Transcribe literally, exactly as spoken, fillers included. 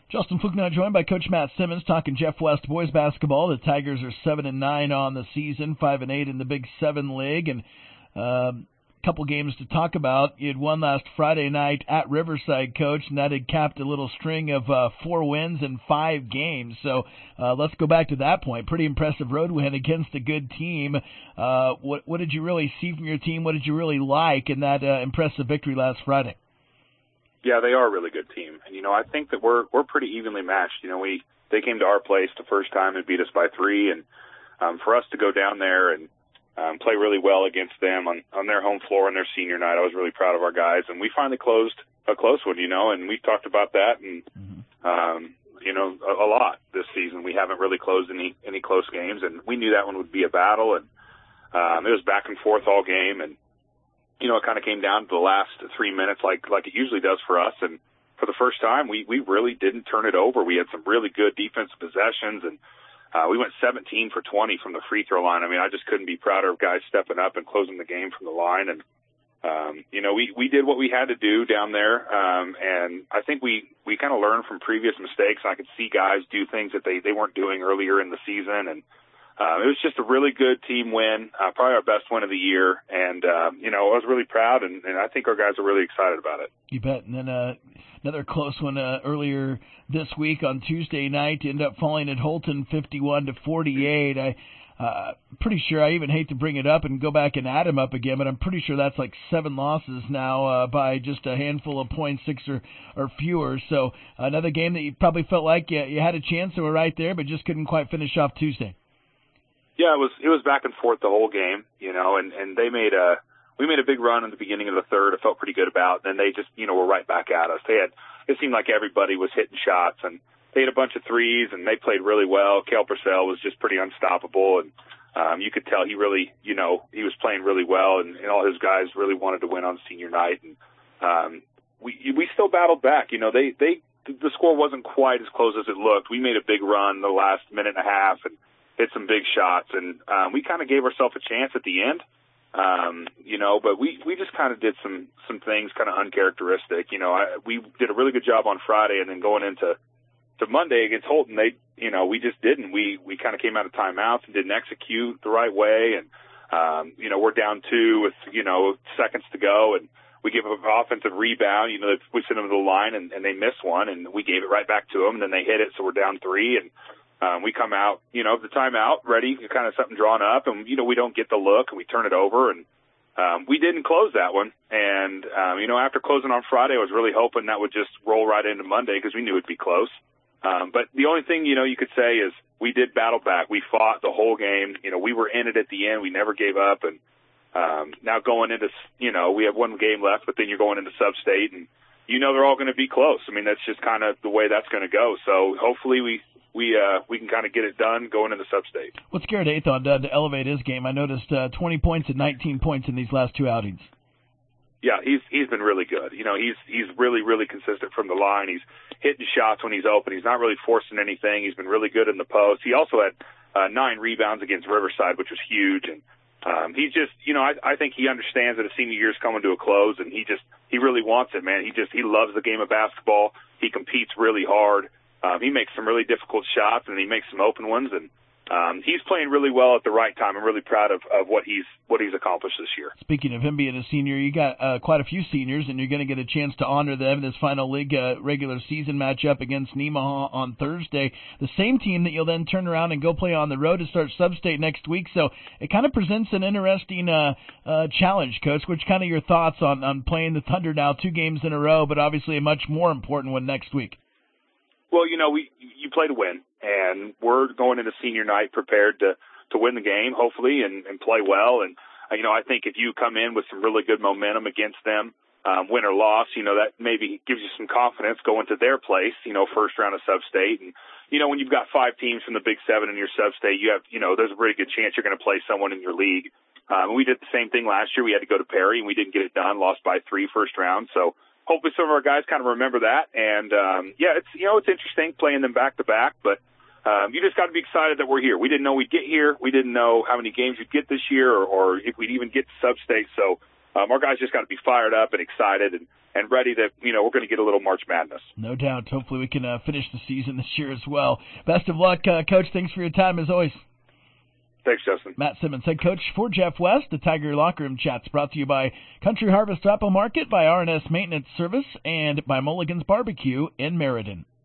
Justin Fluke now joined by Coach Matt Simmons talking Jeff West boys basketball. The Tigers are seven and nine on the season, five and eight in the Big Seven League, and a um, couple games to talk about. You had won last Friday night at Riverside, Coach, and that had capped a little string of uh, four wins in five games. So uh, let's go back to that point. Pretty impressive road win against a good team. Uh, what, what did you really see from your team? What did you really like in that uh, impressive victory last Friday? Yeah, they are a really good team, and you know I think that we're we're pretty evenly matched. You know, we they came to our place the first time and beat us by three, and um, for us to go down there and um, play really well against them on on their home floor on their senior night, I was really proud of our guys, and we finally closed a close one. You know, and we've talked about that, and mm-hmm. um, you know a, a lot this season. We haven't really closed any any close games, and we knew that one would be a battle, and um, it was back and forth all game, and you know, it kind of came down to the last three minutes like like it usually does for us. And for the first time, we, we really didn't turn it over. We had some really good defensive possessions, and uh, we went seventeen for twenty from the free throw line. I mean, I just couldn't be prouder of guys stepping up and closing the game from the line. And, um, you know, we, we did what we had to do down there. Um, and I think we, we kind of learned from previous mistakes. I could see guys do things that they, they weren't doing earlier in the season. And, Uh, it was just a really good team win, uh, probably our best win of the year. And, uh, you know, I was really proud, and, and I think our guys are really excited about it. You bet. And then uh, another close one uh, earlier this week on Tuesday night, ended up falling at Holton fifty-one to forty-eight. I, uh, pretty sure, I even hate to bring it up and go back and add them up again, but I'm pretty sure that's like seven losses now uh, by just a handful of points, six or, or fewer. So another game that you probably felt like you, you had a chance, they were right there, but just couldn't quite finish off Tuesday. Yeah, it was it was back and forth the whole game, you know, and, and they made a we made a big run in the beginning of the third. I felt pretty good about. Then they just, you know, were right back at us. They had it seemed like everybody was hitting shots, and they had a bunch of threes, and they played really well. Cale Purcell was just pretty unstoppable, and um, you could tell he really, you know, he was playing really well, and, and all his guys really wanted to win on senior night, and um, we we still battled back. You know, they they the score wasn't quite as close as it looked. We made a big run the last minute and a half, and hit some big shots, and um, we kind of gave ourselves a chance at the end, um, you know, but we, we just kind of did some, some things kind of uncharacteristic. You know, I, we did a really good job on Friday, and then going into to Monday against Holton, they, you know, we just didn't. We, we kind of came out of timeouts and didn't execute the right way, and, um, you know, we're down two with, you know, seconds to go, and we give up an offensive rebound. You know, we send them to the line, and, and they miss one, and we gave it right back to them, and then they hit it, so we're down three, and Um, we come out, you know, the timeout, ready, kind of something drawn up, and, you know, we don't get the look, and we turn it over, and um, we didn't close that one. And, um, you know, after closing on Friday, I was really hoping that would just roll right into Monday because we knew it would be close. Um, but the only thing, you know, you could say is we did battle back. We fought the whole game. You know, we were in it at the end. We never gave up. And um, now going into, you know, we have one game left, but then you're going into sub-state, and you know they're all going to be close. I mean, that's just kind of the way that's going to go. So hopefully we – we uh, we can kind of get it done going into sub-state. What's Garrett Athon done to elevate his game? I noticed uh, twenty points and nineteen points in these last two outings. Yeah, he's he's been really good. You know, he's he's really, really consistent from the line. He's hitting shots when he's open. He's not really forcing anything. He's been really good in the post. He also had uh, nine rebounds against Riverside, which was huge. And um, he's just, you know, I, I think he understands that his senior year is coming to a close, and he just he really wants it, man. He just he loves the game of basketball. He competes really hard. Um, he makes some really difficult shots, and he makes some open ones, and um, he's playing really well at the right time. I'm really proud of, of what he's what he's accomplished this year. Speaking of him being a senior, you got uh, quite a few seniors, and you're going to get a chance to honor them in this final league uh, regular season matchup against Nemaha on Thursday. The same team that you'll then turn around and go play on the road to start sub-state next week. So it kind of presents an interesting uh, uh, challenge, Coach. Which kind of your thoughts on, on playing the Thunder now two games in a row, but obviously a much more important one next week? Well, you know, we you play to win, and we're going into senior night prepared to, to win the game, hopefully, and, and play well. And, uh, you know, I think if you come in with some really good momentum against them, um, win or loss, you know, that maybe gives you some confidence going to their place, you know, first round of sub-state. And, you know, when you've got five teams from the Big Seven in your sub-state, you have, you know, there's a pretty good chance you're going to play someone in your league. Um, we did the same thing last year. We had to go to Perry, and we didn't get it done, lost by three first round. So, hopefully some of our guys kind of remember that. And, um, yeah, it's, you know, it's interesting playing them back to back, but, um, you just got to be excited that we're here. We didn't know we'd get here. We didn't know how many games we'd get this year, or, or if we'd even get to sub-state. So, um, our guys just got to be fired up and excited and, and ready to, you know, we're going to get a little March Madness. No doubt. Hopefully we can uh, finish the season this year as well. Best of luck, uh, Coach. Thanks for your time as always. Thanks, Justin. Matt Simmons, head coach for Jeff West. The Tiger Locker Room Chats brought to you by Country Harvest Apple Market, by R and S Maintenance Service, and by Mulligan's Barbecue in Meriden.